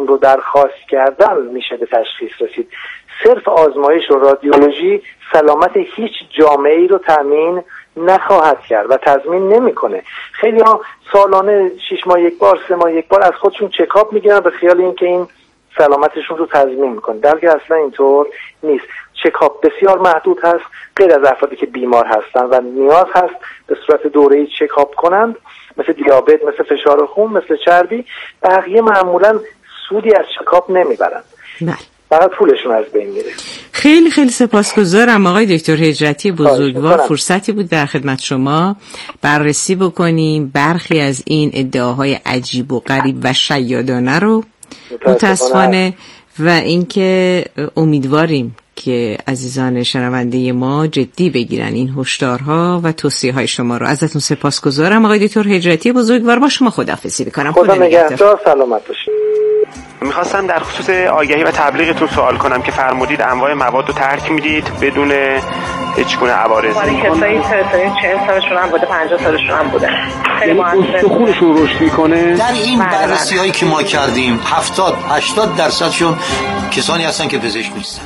خون رو درخواست کردن میشه به تشخیص رسید. صرف آزمایش و رادیولوژی سلامت هیچ جامعه‌ای رو تضمین نخواهد کرد و تضمین نمیکنه. خیلی ها سالانه 6 ماه یک بار 3 ماه یک بار از خودشون چکاپ میگیرن به خیال اینکه این سلامتشون رو تضمین میکنه، در حالی اصلا اینطور نیست. چکاپ بسیار محدود هست، غیر از افرادی که بیمار هستن و نیاز هست به صورت دوره‌ای چکاپ کنند، مثل دیابت، مثل فشار خون، مثل چربی. بقیه معمولا سودی از چکاپ نمیبرن، فقط پولشون از بین میره. خیلی خیلی سپاسگزارم آقای دکتر هجرتی بزرگوار. فرصتی بود در خدمت شما بررسی بکنیم برخی از این ادعاهای عجیب و غریب و شیادانه رو متاسفانه، و اینکه امیدواریم که عزیزان شنونده ما جدی بگیرن این هشدارها و توصیه های شما رو. ازتون سپاسگزارم آقای دکتر هجرتی بزرگوار. با شما خداحافظی میکنم. خدا نگهدار، سلامت باشید. میخواستم در خصوص آگهی و تبلیغتون سوال کنم که فرمودید انواع مواد رو ترک میدید بدون هیچ گونه عوارضی. کسایی 40 سالشون هم بوده، 50 سالشون هم بوده، خیلی استخونشون رشد میکنه. در این بررسی هایی که ما کردیم 70-80% کسانی هستن که پزشک نیستن.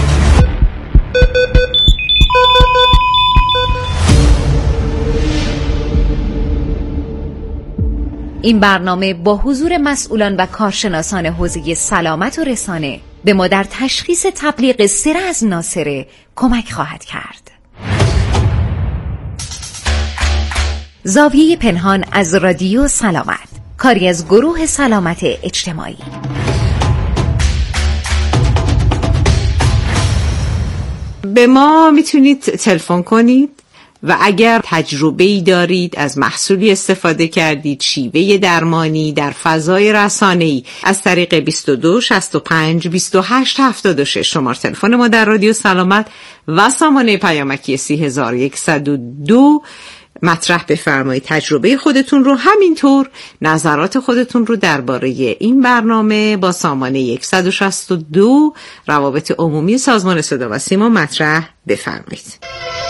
این برنامه با حضور مسئولان و کارشناسان حوزه سلامت و رسانه به ما در تشخیص تبلیغ سره از ناسره کمک خواهد کرد. زاویه پنهان از رادیو سلامت، کاری از گروه سلامت اجتماعی. به ما میتونید تلفن کنید و اگر تجربه‌ای دارید، از محصولی استفاده کردید، شیوه درمانی در فضای رسانه‌ای، از طریق 22 65 28 76 شماره تلفن ما در رادیو سلامت و سامانه پیامکی 30102 مطرح بفرمایید تجربه خودتون رو، همینطور نظرات خودتون رو درباره این برنامه با سامانه 162 روابط عمومی سازمان صدا و سیما مطرح بفرمایید.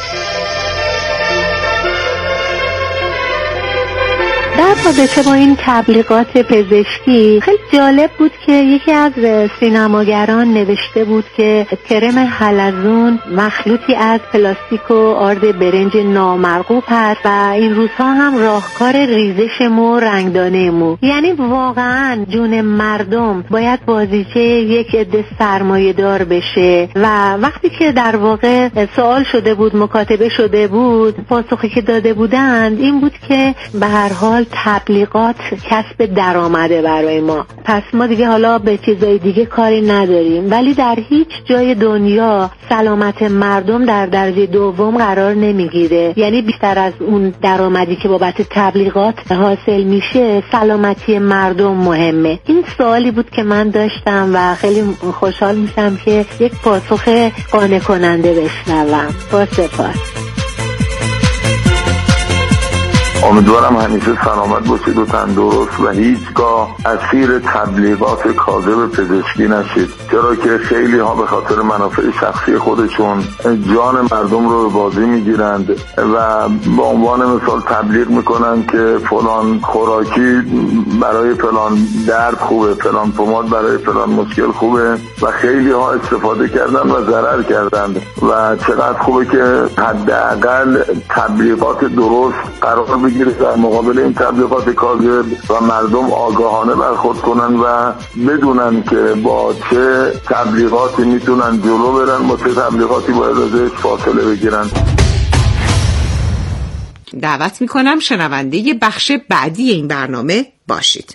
در رابطه با این تبلیغات پزشکی خیلی جالب بود که یکی از سینماگران نوشته بود که کرم حلزون مخلوطی از پلاستیک و آرد برنج نامرغوب هست و این روزها هم راهکار ریزش مو و رنگدانه مو. یعنی واقعا جون مردم باید بازیچه یک عده سرمایه دار بشه و وقتی که در واقع سوال شده بود، مکاتبه شده بود، پاسخی که داده بودند این بود که به هر حال تبلیغات کسب درآمده برای ما، پس ما دیگه حالا به چیزای دیگه کاری نداریم. ولی در هیچ جای دنیا سلامت مردم در درجه دوم قرار نمیگیره، یعنی بیشتر از اون درآمدی که بابت تبلیغات حاصل میشه سلامتی مردم مهمه. این سوالی بود که من داشتم و خیلی خوشحال میشم که یک پاسخ قانع کننده بشنوم. با سپاس. امیدوارم همیشه سلامت باشید و تندرست و هیچگاه اسیر تبلیغات کاذب پزشکی نشید، چرا که خیلی ها به خاطر منافع شخصی خودشون جان مردم رو به بازی میگیرند و با عنوان مثال تبلیغ میکنن که فلان خوراکی برای فلان درد خوبه، فلان پماد برای فلان مشکل خوبه و خیلی ها استفاده کردن و ضرر کردند و چقدر خوبه که حداقل تبلیغات درست قرار بگیره در مقابل این تبلیغات کاذب و مردم آگاهانه برخورد کنن و بدونن که با چه تبلیغاتی میتونن جلو برن، با چه تبلیغاتی باید ازش فاصله بگیرن. دعوت میکنم شنونده بخش بعدی این برنامه باشید.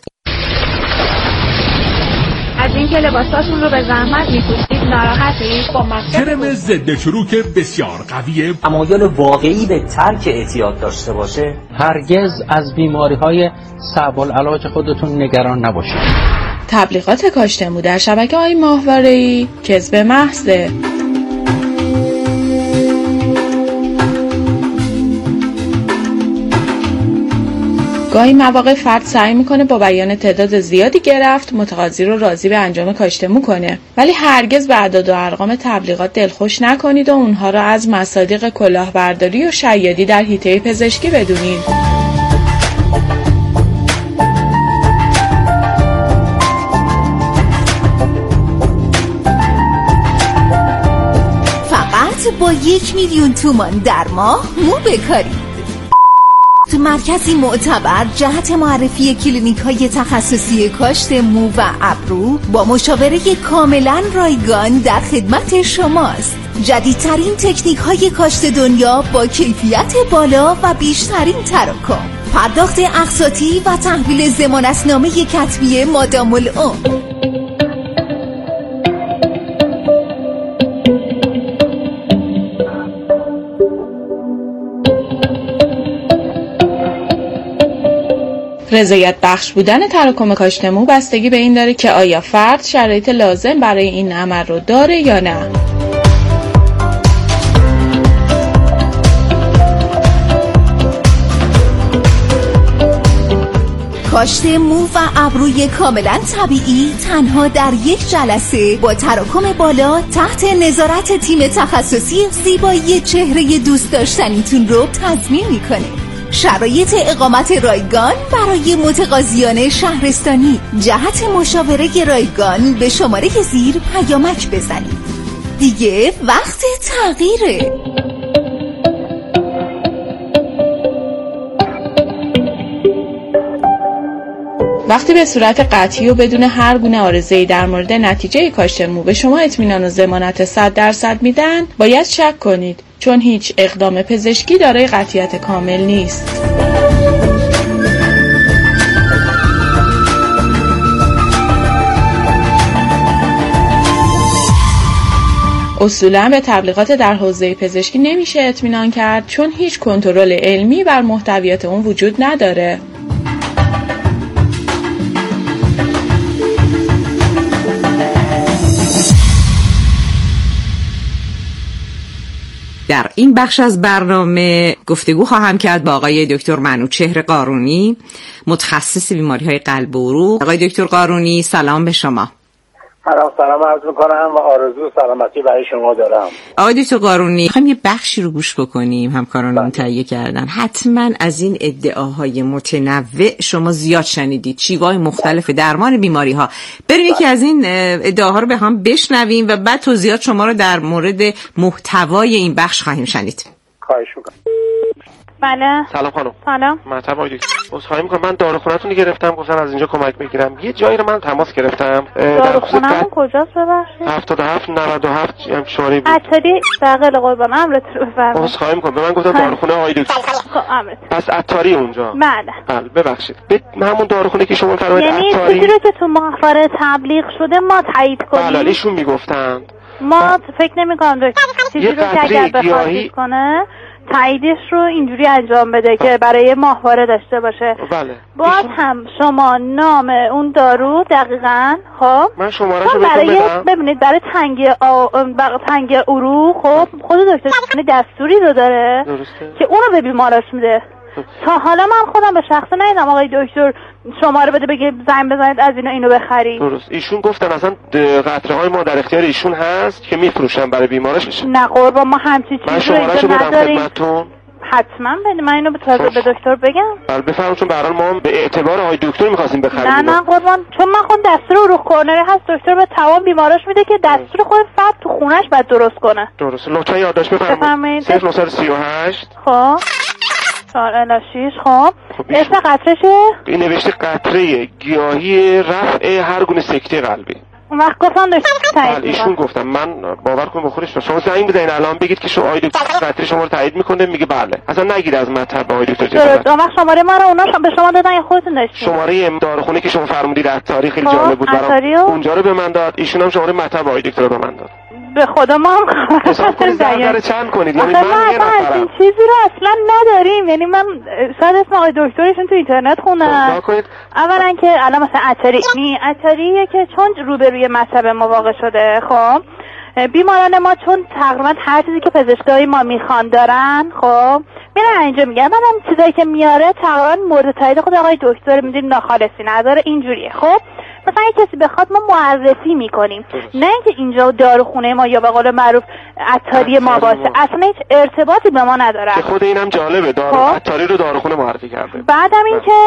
از اینکه لباساتون رو به زحمت میپوشید ناراحتید؟ با کرم ضد چروک بسیار قویه، تمایل واقعی به ترک اعتیاد داشته باشه، هرگز از بیماری‌های صعب العلاج خودتون نگران نباشید. تبلیغات کاشتمو در شبکه‌های ماهواره‌ای کذب محضه. گاهی مواقع فرد سعی میکنه با بیان تعداد زیادی گرفت متقاضی رو راضی به انجام کاشتمو کنه، ولی هرگز به اعداد و ارقام تبلیغات دلخوش نکنید و اونها رو از مصادیق کلاهبرداری و شیادی در حیطه پزشکی بدونید. فقط با 1,000,000 تومان در ماه مو بکارید. تو مرکزی معتبر جهت معرفی کلینیک‌های تخصصی کاشت مو و ابرو با مشاوره کاملا رایگان در خدمت شماست. جدیدترین تکنیک‌های کاشت دنیا با کیفیت بالا و بیشترین تراکم، پرداخت اقساطی و تحویل ضمانتنامه کتبی مادام العمر. رضایت بخش بودن تراکم کاشت مو بستگی به این داره که آیا فرد شرایط لازم برای این عمل رو داره یا نه. کاشت مو و ابروی کاملا طبیعی تنها در یک جلسه با تراکم بالا تحت نظارت تیم تخصصی زیبایی چهره دوست داشتنیتون رو تضمین میکنه. شرایط اقامت رایگان برای متقاضیان شهرستانی. جهت مشاوره رایگان به شماره زیر پیامک بزنید. دیگه وقت تغییره. وقتی به صورت قطعی و بدون هر گونه عارضه‌ای در مورد نتیجه کاشت مو به شما اطمینان و ضمانت 100% میدن، باید شک کنید، چون هیچ اقدام پزشکی دارای قطعیت کامل نیست. اصولاً به تبلیغات در حوزه پزشکی نمیشه اطمینان کرد، چون هیچ کنترل علمی بر محتویات اون وجود نداره. در این بخش از برنامه گفتگو خواهم کرد با آقای دکتر منوچهر قارونی، متخصص بیماری‌های قلب و عروق. آقای دکتر قارونی سلام به شما. سلام عرض میکنم و آرزو سلامتی برای شما دارم. آقای دکتر قارونی، میخوایم یه بخشی رو گوش بکنیم، همکارانمون تهیه کردن. حتما از این ادعاهای متنوع شما زیاد شنیدید، شیوه‌های مختلف درمان بیماری‌ها. بریم یکی از این ادعاها رو به هم بشنویم و بعد توضیحات شما رو در مورد محتوای این بخش خواهیم شنید. خواهش میکنم. بله. سلام خانم. سلام. مرحبا آقای دکتر. عذرخواهی میکنم، من داروخونه‌تون رو گرفتم، گفتن از اینجا کمک بگیرم. یه جایی رو من تماس گرفتم. داروخونه‌مون کجاست ببخشید؟ 77 97 شماره بود. عطاری بغل قربان امرت رو بفرمایید. عذرخواهی میکنم، به من گفتن داروخونه آقای دکتر. خب امرت. پس عطاری اونجا. بله ببخشید. به همون داروخونه که شما فرمودید عطاری. یعنی چیزی رو که تو ماهواره تبلیغ شده ما تایید کنیم. بله ایشون میگفتن. ما فکر نمی‌کنم چیزی رو که اگر بخواد کنه تاییدش رو اینجوری انجام بده که برای ماهواره داشته باشه. بله. باز هم شما نام اون دارو دقیقاً خب من شماره‌شو بدم. ببینید برای تنگ عروق خب خود دکتر دستوری رو داره درسته. که اونو به بیماراش میده. تا حالا من خودم به شخصه ندیدم آقای دکتر شماره بده بگه زنگ بزنید از اینو بخرید. درست. ایشون گفتن اصلا قطره های ما در اختیار ایشون هست که میفروشن برای بیماراش. نه قربان ما همچین چیزی رو نداریم. خدمتتون حتما بده من اینو به دکتر بگم. بله بفرمایید، چون به هر حال ما به اعتبار آقای دکتر می‌خواستیم بخریم. نه قربان، چون من خود دستور عروق کورنری هست دکتر به تمام بیماراش میده که دستور خود فرد تو خونش بعد درست کنه. درست. لطفا یادداشت بفرمایید. 0938 خب 4-6 خب اسم قطرشه؟ این نوشته قطره گیاهی رفع هر گونه سکته قلبی. اون وقت گفتم دکتر تایید ایشون گفتم، من باور کنم بخورش شما زنگ بزنین الان بگید که شما آقای دکتر قطره شما رو تایید میکنه، میگه بله. اصلا نگید از مطلب آقای دکتر درست. اون وقت شماره ما رو اونا به شما دادن یا خودتون داشتین؟ شماره داروخونه که شما فرمودید عطاری خیلی جالب بود برام، اونجا رو به من داد. ایشون هم شماره مطلب آقای دکتر رو به من داد. به خدا ما حساب کنید ذره چند کنید، یعنی من یه نفرم. این چیزی رو اصلا نداریم، یعنی من شاید اسم آقای دکترشون تو اینترنت خوندم. اولا که الان مثلا عطاریه که چون روبروی مطب ما واقع شده خب بیماران ما چون تقریبا هر چیزی که پزشکای ما میخوان دارن خب میرن اینجا میگن منم چیزایی که میاره تقریبا مورد تایید خود آقای دکتر میدیم ناخالصی نداره اینجوریه. خب مثلا اگه کسی بخواد ما معرفی میکنیم، نه اینکه اینجا داروخونه ما یا به قول معروف عطاری ما باشه، اصلا هیچ ارتباطی به ما نداره. خود اینم جالبه، عطاری رو داروخونه معرفی کرده. بعدم اینکه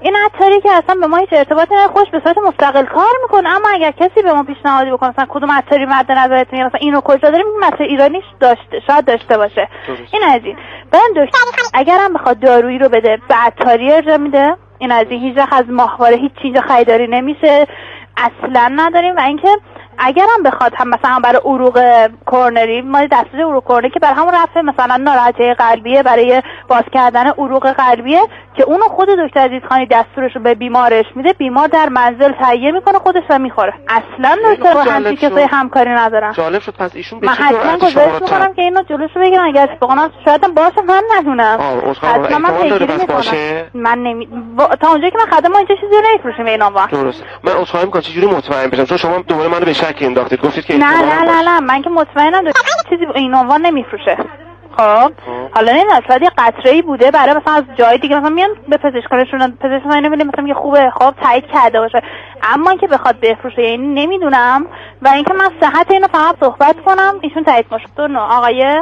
این عطاری که اصلا به ما هیچ ارتباطی نداره، خوش به صورت مستقل کار میکنه. اما اگر کسی به ما پیشنهادی بکنه مثلا کدوم عطاری مد نظرت میاد، مثلا اینو کجا داریم، این عطار ایرانیش شاید داشته باشه. این از این. بعد دکتر اگرم بخواد دارویی رو بده به عطاری ارجاع میده. این از این. هیچ وقت از ماهواره هیچ چیز خریداری نمیشه، اصلا نداریم. و اینکه اگرم بخواد هم مثلا برای عروق کورنری، ما دستور عروق کورنری که برای همون رفع مثلا ناراحتی قلبیه، برای باز کردن عروق قلبیه، که اونو خود دکتر عزیزخانی دستورش رو به بیمارش میده، بیمار در منزل تهیه میکنه خودش و میخوره. اصلا دکتر با همین کسای همکاری ندارن. جالب شد. پس ایشون به چه حتما گزارش میکنم که اینو جلوشو بگیرن. اگر بقولم شاید باشه، من ندونم. حتما من پیگیری میکنم. من تا اونجایی که من خدمات اینجا چیزی رو نمیفروشیم به این عنوان. درست. من عذرخواهی میکنم چجوری مطمئن بشم، چون شما دوباره منو به شک انداختید، گفتید که نه من که مطمئنم چیزی به این عنوان نمیفروشه. خب حالا نمیدونم شاید یه قطره‌ای بوده برای مثلا از جای دیگه مثلا میان به پزشکانشون، پزشکان نمیدونم مثلا میگه خوبه، خب تایید کرده باشه، اما اینکه بخواد بفروشه یعنی نمیدونم. و اینکه من صحت اینو فقط صحبت کنم ایشون تایید کنه. آقای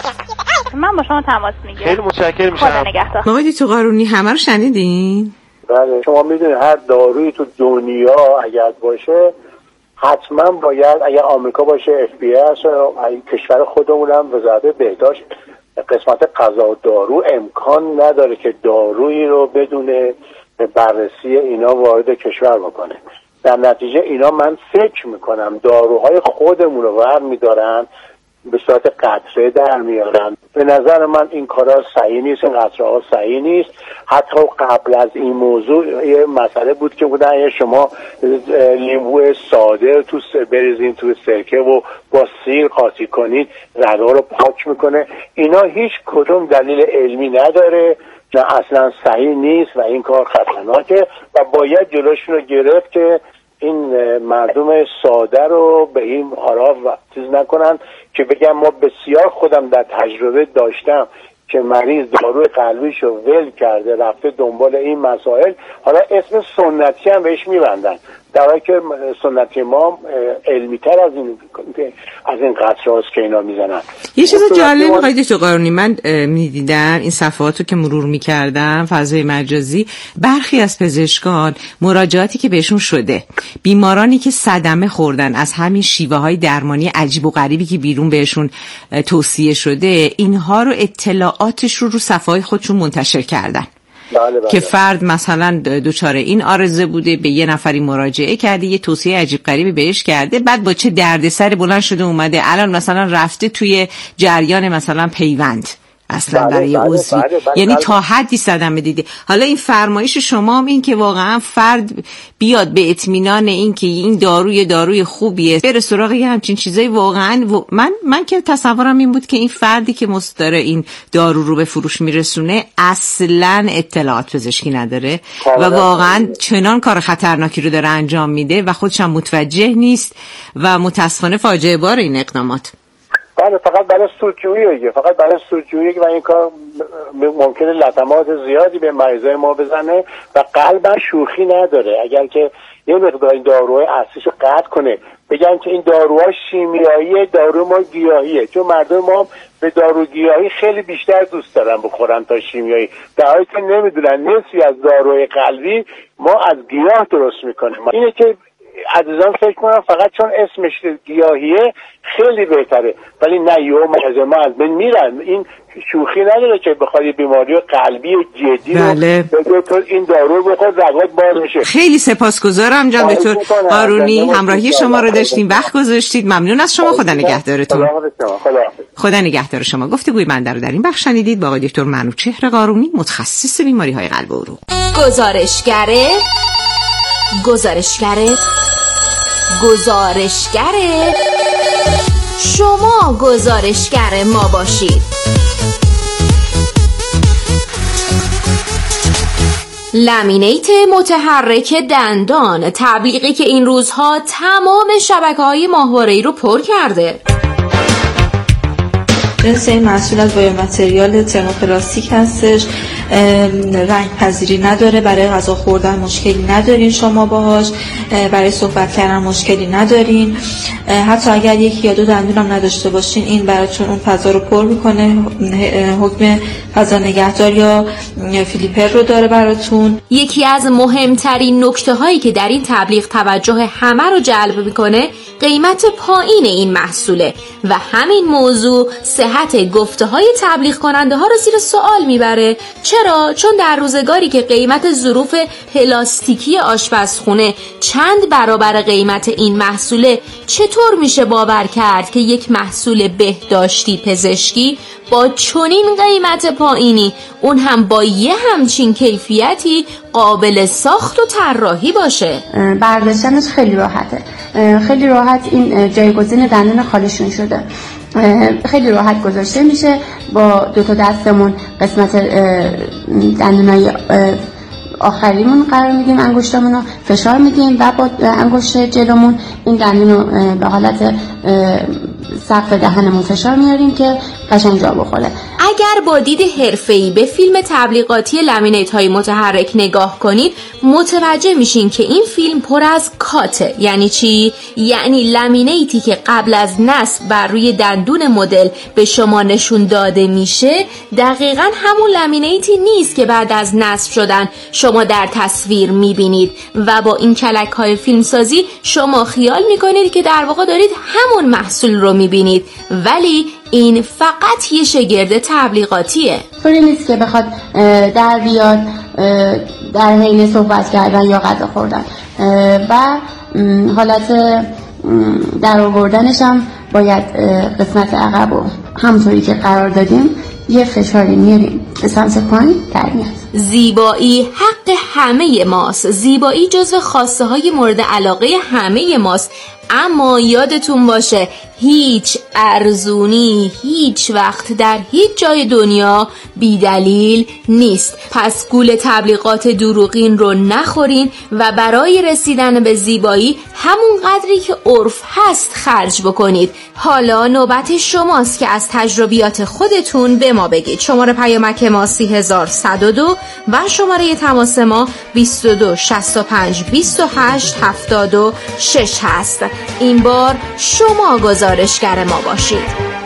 من با شما تماس میگیرم. خیلی متشکرم میشم. خدا نگهدار. آقای تو قارونی همه رو شنیدین؟ بله شما میدونید هر دارویی تو دنیا اگر باشه حتما باید، اگر آمریکا باشه FPS، کشور خودمون هم وزارت بهداشت قسمت غذا و دارو امکان نداره که دارویی رو بدون بررسی اینا وارد کشور بکنه. در نتیجه اینا من فکر میکنم داروهای خودمون رو برمی‌دارن به صورت قطره در میارن. به نظر من این کارا صحیح نیست، این قطره ها صحیح نیست. حتی قبل از این موضوع یه مسئله بود که بودن اگه شما لیمو ساده تو بریزین تو سرکه و با سیر قاطی کنید رگا رو پاک میکنه. اینا هیچ کدوم دلیل علمی نداره، نه اصلا صحیح نیست و این کار خطرناکه و باید جلوشون رو گرفت که این مردم ساده رو به این حالا چیز نکنن که بگم ما بسیار خودم در تجربه داشتم که مریض داروی قلبیش رو ول کرده رفته دنبال این مسائل، حالا اسم سنتی هم بهش میبندن، در حالی که سنتی ما علمی تر از این قطره هاست که اینا میزنن. یه چیز جالب آقای دکتر قارونی، من میدیدم این صفحاتو که مرور میکردم فضای مجازی، برخی از پزشکان مراجعاتی که بهشون شده، بیمارانی که صدمه خوردن از همین شیوه های درمانی عجیب و غریبی که بیرون بهشون توصیه شده، اینها رو اطلاعاتش رو صفحات خودشون منتشر کردن. بله. که فرد مثلا دچار این عارضه بوده، به یه نفری مراجعه کرده، یه توصیه عجیب غریبی بهش کرده، بعد با چه دردسر بلند شده اومده الان مثلا رفته توی جریان مثلا پیوند اصلا برای عضوی، یعنی تا حدی صدمه دیده. حالا این فرمایش شما این که واقعا فرد بیاد به اطمینان این که این داروی خوبیه بره سراغ یه همچین چیزایی، واقعا من که تصورم این بود که این فردی که مستداره این دارو رو به فروش میرسونه اصلا اطلاعات پزشکی نداره و واقعا چنان کار خطرناکی رو داره انجام میده و خودش هم متوجه نیست و متاسفانه فاجعه بار این اقدامات. بله فقط برای سودجویی و این کار ممکنه لطمات زیادی به مریضای ما بزنه و قلبش شوخی نداره. اگر که یه مقدار این داروهای اصلیشو قطع کنه بگن که این داروها شیمیاییه، دارو ما گیاهیه، چون مردم ما به دارو گیاهی خیلی بیشتر دوست دارن بخورن تا شیمیایی، در حالی که نمیدونن نصفی از داروهای قلبی ما از گیاه درست میکنیم. اینه که عزیزان فکر کنم فقط چون اسمش گیاهیه خیلی بهتره، ولی نه یه مریض ما از بین میرن. این شوخی نداره که بخواد بیماری قلبی جدی بله. رو تو این دارو بخور رگات باز میشه. خیلی سپاسگزارم جان دکتر قارونی، همراهی شما رو داشتیم، وقت گذاشتید، ممنون از شما. خدا نگهدارتون. خدا نگهدار شما. گفتگوی من در این بخش شنیدید با آقای دکتر منوچهر قارونی، متخصص بیماری‌های قلب و عروق. گزارشگره شما گزارشگر ما باشید. لامینیت متحرک دندان، تبلیغی که این روزها تمام شبکه‌های ماهواره‌ای رو پر کرده. جنس این محصول از بایومتریال ترموپلاستیک هستش رنگ پذیری نداره، برای غذا خوردن مشکلی ندارین شما باهاش، برای صحبت کردن مشکلی ندارین، حتی اگر یکی یا دو دندون هم نداشته باشین این براتون اون فضا رو پر میکنه، حکم فضا نگهدار یا فیلیپر رو داره براتون. یکی از مهمترین نکته هایی که در این تبلیغ توجه همه رو جلب میکنه قیمت پایین این محصوله و همین موضوع صحت گفته های تبلیغ کننده ها رو زیر سوال میبره. چرا؟ چون در روزگاری که قیمت ظروف پلاستیکی آشپزخونه چند برابر قیمت این محصوله، چطور میشه باور کرد که یک محصول بهداشتی پزشکی با چنین قیمت پایینی، اون هم با یه همچین کیفیتی، قابل ساخت و طراحی باشه؟ برداشتنش خیلی راحته، خیلی راحت این جایگزین دندون خالشون شده، خیلی راحت گذاشته میشه. با 2 تا دستمون قسمت دندونای آخریمون قرار میدیم، انگشتامون رو فشار میدیم و با انگشت جلومون این دندون رو به حالت سقف دهنمون فشار میاریم که قشنگ جا بخوره. اگر با دید حرفه‌ای به فیلم تبلیغاتی لامینیت های متحرک نگاه کنید، متوجه میشین که این فیلم پر از کاته. یعنی چی؟ یعنی لامینیتی که قبل از نصب بر روی دندون مدل به شما نشون داده میشه دقیقاً همون لامینیتی نیست که بعد از نصب شدن شما در تصویر میبینید و با این کلک های فیلمسازی شما خیال میکنید که در واقع دارید همون محصول رو میبینید، ولی این فقط یه شگرد تبلیغاتیه. طوری نیست که بخواد در بیاد در حین صحبت کردن یا غذا خوردن و حالت در آوردنش هم باید قسمت عقب رو همونطوری که قرار دادیم یه فشاری میاریم به سمت پایین در میاد. زیبایی حق همه ماست، زیبایی جزو خواسته های مورد علاقه همه ماست، اما یادتون باشه هیچ ارزونی هیچ وقت در هیچ جای دنیا بی دلیل نیست. پس گول تبلیغات دروغین رو نخورین و برای رسیدن به زیبایی همون قدری که عرف هست خرج بکنید. حالا نوبت شماست که از تجربیات خودتون به ما بگید. شماره پیامک ما 3102 و شماره تماس ما 22 65 28 76 هست. این بار شما گزارشگر ما باشید.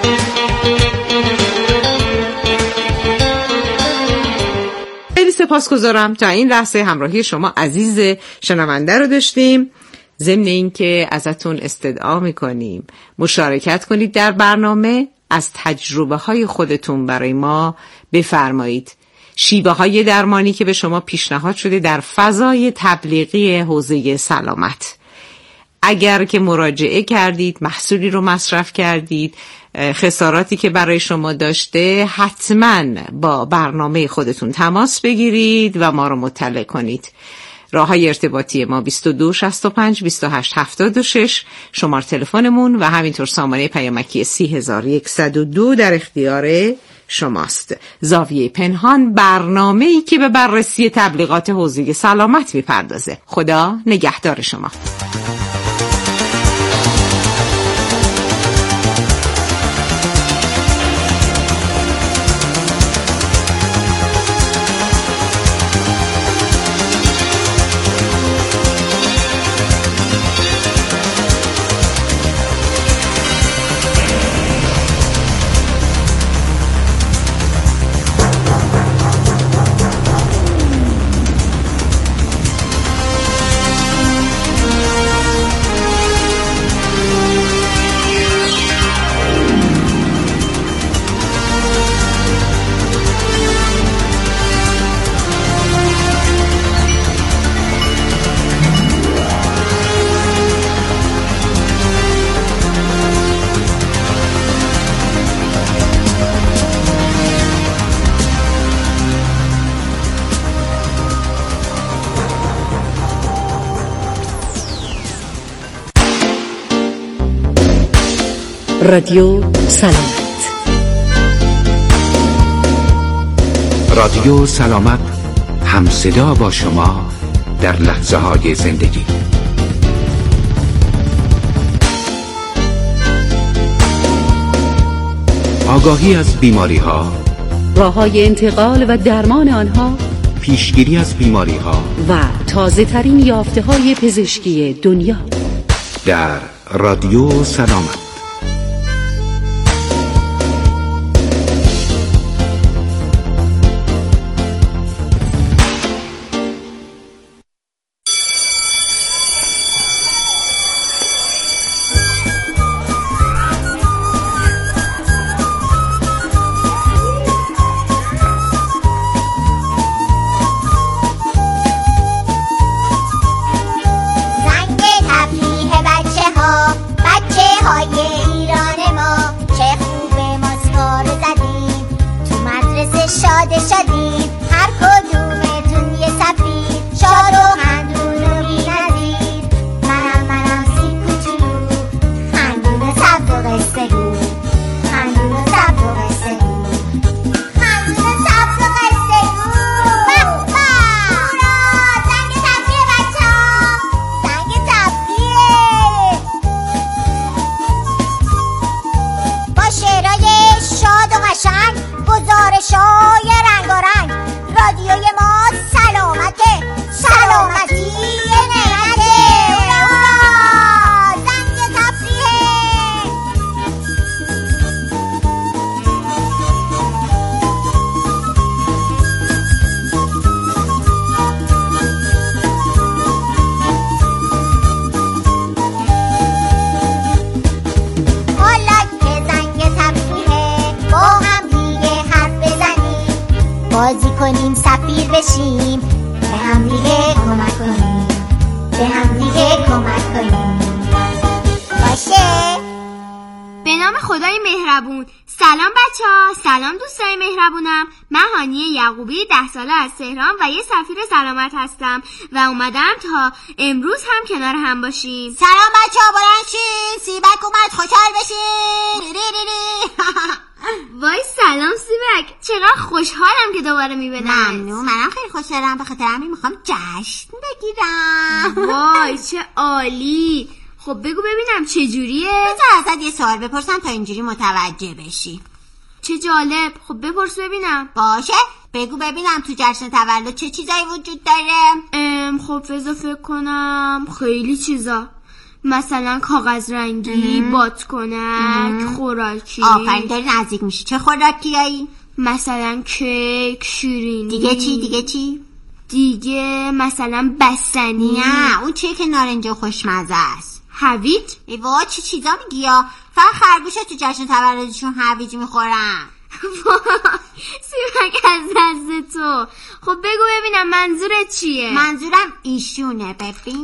خیلی سپاسگزارم. تا این لحظه همراهی شما عزیز شنونده رو داشتیم. ضمن این که ازتون استدعا میکنیم مشارکت کنید در برنامه، از تجربه های خودتون برای ما بفرمایید. شیوه های درمانی که به شما پیشنهاد شده در فضای تبلیغی حوزه سلامت، اگر که مراجعه کردید، محصولی رو مصرف کردید، خساراتی که برای شما داشته، حتما با برنامه خودتون تماس بگیرید و ما رو مطلع کنید. راه‌های ارتباطی ما 22 65 28 76 شماره تلفنمون و همینطور سامانه پیامکی 3102 در اختیار شماست. زاویه پنهان، برنامه‌ای که به بررسی تبلیغات حوزه سلامت میپردازه. خدا نگهدار شما. رادیو سلامت. رادیو سلامت، هم صدا با شما در لحظه های زندگی. آگاهی از بیماری ها، راه‌های انتقال و درمان آنها، پیشگیری از بیماری‌ها و تازه‌ترین یافته‌های پزشکی دنیا در رادیو سلامت. بازی کنیم، سفیر بشیم، به هم دیگه کمک کنیم، به هم دیگه کمک کنیم. باشه؟ به نام خدای مهربون. سلام بچه‌ها، سلام دوستای مهربونم. من هانیه یعقوبی 10 ساله از تهران و یه سفیر سلامت هستم و اومدم تا امروز هم کنار هم باشیم. سلام بچه‌ها، بلند شین، سیبک اومد، خوشحال بشین. وای سلام سیبک، چقدر خوشحالم که دوباره میبینم. ممنون، منم خیلی خوشحالم، به خاطر همین میخوام جشن بگیرم. وای چه عالی. خب بگو ببینم چه جوریه؟ بذار ازت یه سوال بپرسم تا اینجوری متوجه بشی. چه جالب. خب بپرس ببینم. باشه، بگو ببینم تو جشن تولد چه چیزایی وجود داره؟ خب بذار فکر کنم. خیلی چیزا، مثلا کاغذ رنگی، بادکنک، خوراکی. آفرین، داری نزدیک میشی. چه خوراکیایی؟ مثلا کیک، شیرینی. دیگه چی؟ دیگه مثلا بستنی. نه، اون چیه که نارنجی و خوشمزه است؟ هویج. ایوا چه چیزا میگی یا؟ فقط خرگوشه تو جشن تولدشون هویج میخورن. سیبک از دست تو. خب بگو ببینم منظورت چیه؟ منظورم ایشونه. ببین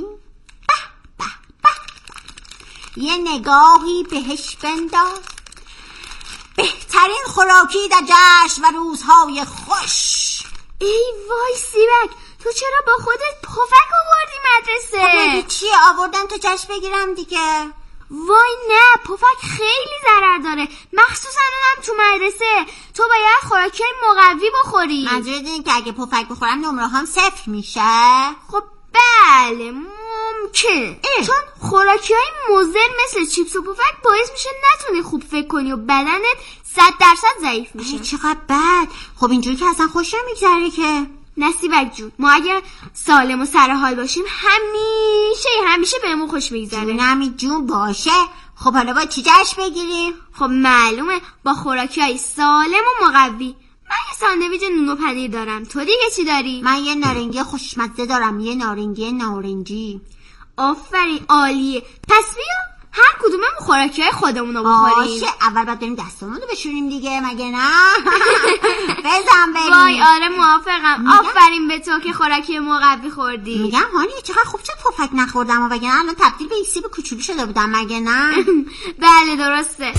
یه نگاهی بهش بنداز. بهترین خوراکی در جشن و روزهای خوش. ای وای سیبک، تو چرا با خودت پفک آوردی مدرسه؟ خب مگه چیه؟ آوردم تو جشن بگیرم دیگه. وای نه، پفک خیلی ضرر داره، مخصوصا اونم تو مدرسه. تو باید خوراکی‌های مقوی بخوری. منظورت اینه که اگه پفک بخورم نمره هم 0 میشه؟ خب بله ممکنه، چون خوراکی‌های مضر مثل چیپس و پفک باعث میشه نتونی خوب فکر کنی و بدنت 100% ضعیف میشه. چقدر بد. خب اینجوری که اصلا خوش نمیگذره که. نصیبک جون، ما اگر سالم و سرحال باشیم همیشه بهمون خوش میگذره. نمی جون باشه. خب حالا با چی جشن بگیریم؟ خب معلومه با خوراکی‌های سالم و مقوی. من یه ساندویچ نون و پنیر دارم، تو دیگه چی داری؟ من یه نارنگی خوشمزه دارم، یه نارنجی. آفرین، عالیه. پس بیا هر کدوممون خوراکی‌های خودمون رو بخوریم. باشه، اول باید بریم دستمون رو بشوریم دیگه، مگه نه؟ بزن بریم. وای آره موافقم. آفرین به تو که خوراکی مقوی خوردی. میگم هانی چقدر خوب چه پفک نخوردم و وگرنه الان تبدیل به یک سیب کوچولو شده بودم، مگه نه؟ بله درسته.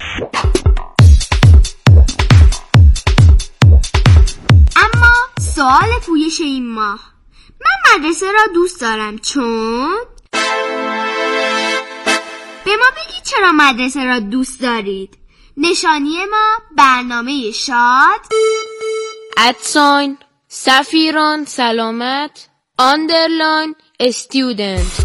اما سوال پویش این ماه، من مدرسه را دوست دارم چون به ما بگید چرا مدرسه را دوست دارید. نشانی ما برنامه شاد ادساین سفیران سلامت آندرلاین استودنت.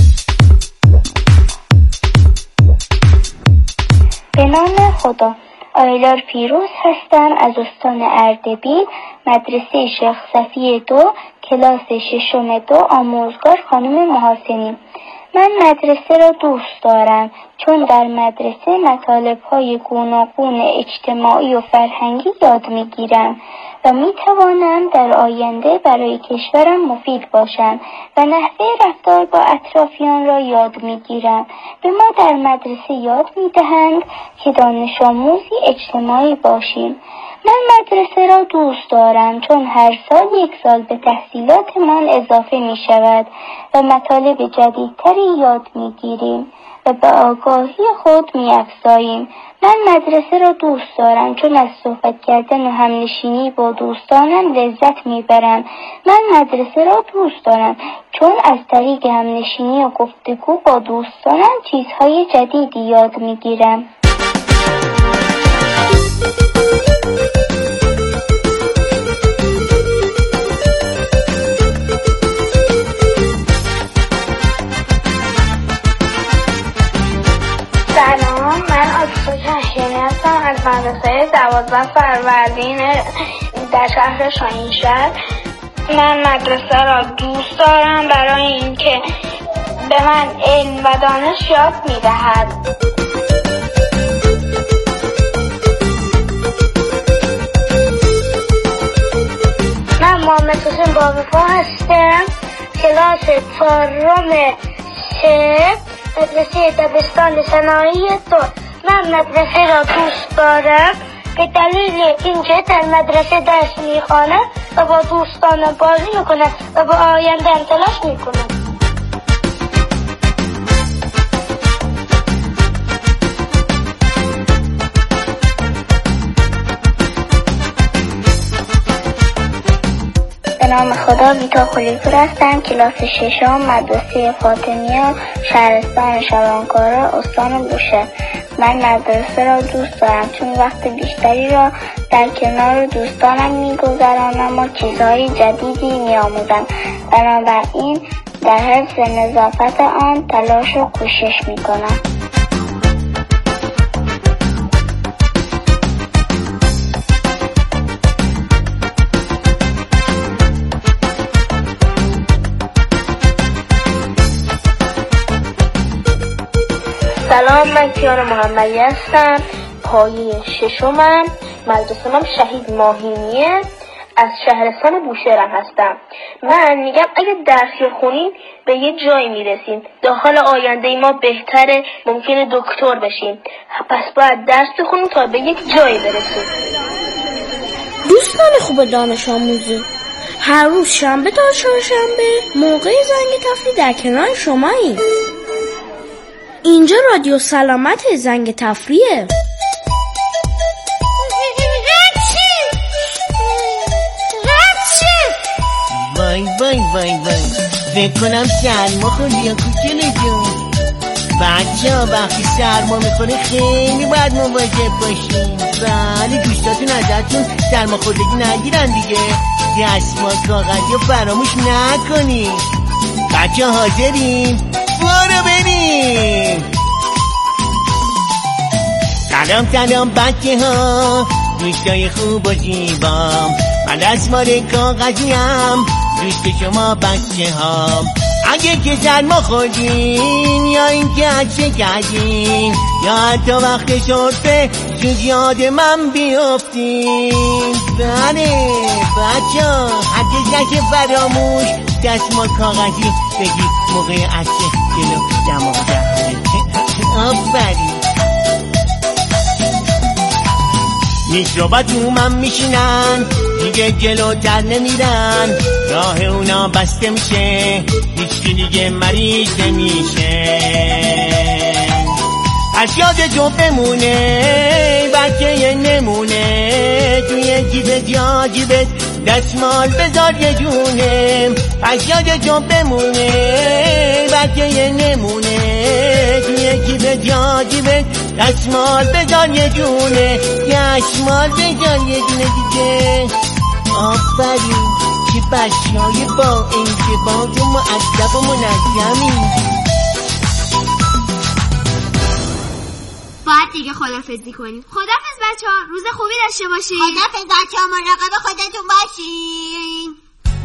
به نام خدا. آیلار پیروز هستم از استان اردبیل، مدرسه شیخ صفی 2، کلاس 6 2، آموزگار خانم محاسنی. من مدرسه را دوست دارم چون در مدرسه مطالب‌های گوناگون اجتماعی و فرهنگی یاد می‌گیرم و می‌توانم در آینده برای کشورم مفید باشم و نحوه رفتار با اطرافیان را یاد می‌گیرم. به ما در مدرسه یاد می‌دهند که دانش آموزی اجتماعی باشیم. من مدرسه را دوست دارم چون هر سال 1 سال به تحصیلاتمان اضافه می شود و مطالب جدیدتری یاد می گیریم و به آگاهی خود می افزاییم. من مدرسه را دوست دارم چون از صحبت کردن و همنشینی با دوستانم لذت می برم. من مدرسه را دوست دارم چون از طریق همنشینی و گفتگو با دوستانم چیزهای جدیدی یاد می گیرم. سلام، من آتیشا کهکشانی هستم از مدرسه 12 فروردین در شهر شاهینشهر. من مدرسه را دوست دارم برای اینکه به من علم و دانش یاد می‌دهد. من محمد حسین باوفا هستم، کلاس 4 مدرسه دبستان صنایع 2. من مدرسه را دوست دارم به دلیل اینکه در مدرسه درس میخوانم و با دوستانم بازی میکنم و با آینده هم تلاش میکنم. به نام خدا ویتا خلیپور هستم، کلاس 6 مدرسه فاطمیه شهرستان شبانکارا استان بوشهر. من مدرسه را دوست دارم چون وقت بیشتری را در کنار دوستانم میگذرانم و چیزهای جدیدی میآموزم. بنابراین در حفظ نظافت آن تلاش و کوشش میکنم. سلام، من کیان محمدی هستم، پایه 6 مدرسه من شهید ماهینیه، از شهرستان بوشهرم هستم. من میگم اگه درس خونیم به یه جایی میرسیم، داخل آینده ما بهتره ممکنه دکتر بشیم، پس باید درس بخونیم تا به یک جایی برسیم. دوستان خوب دانش آموزی، هر روز شنبه تا چهارشنبه موقع زنگ تفریح در کنار شماییم. اینجا رادیو سلامت زنگ تفریحه. وای فکر کنم سرما خوردی یا کوچه جون. بچه ها وقتی سرما میخوره خیلی باید مواظب باشیم. بله دوستاتون ازتون سرما خوردگی نگیرن دیگه. دستمال کاغذی فراموش نکنیم. بچه ها حاضرین؟ برو بریم. سلام بچه ها، دوستای خوب و زیبام، من دستمال کاغذیم دوست شما بچه ها. اگه که سرما خوردین یا این که عطسه کردین یا حتی وقت سرفه زود یاد من بیافتین. بله بچه ها، حدیث نشه فراموش دستمال کاغذی بگید موقع عطسه جلو دماغ دهنه. آفرین. میکروبا تو من میشینن دیگه جلوتر نمیرن، راه اونا بسته میشه هیچکی دیگه مریض نمیشه. از یادتون بمونه بچه نمونه، توی جیب جاجیبت دستمال بذار یه جونه. از یادتون بمونه بچه نمونه، توی جیب جاجیبت دستمال بذار یه جونه. دستمال بذار یه جونه دیگه. آفرین، چه بچه‌های با انضباط و مؤدب و منظمی. باید دیگه خداحافظی کنیم. خداحافظ بچه ها، روز خوبی داشته باشین. خدافظ بچه ها، مراقب خودتون باشین.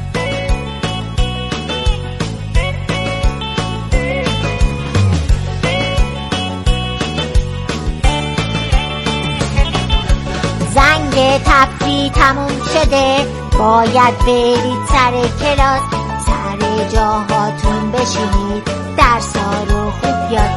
زنگ تفریح تموم شده، باید برید سر کلاس. سر جاهاتون بشینید، درسا رو خوب یاد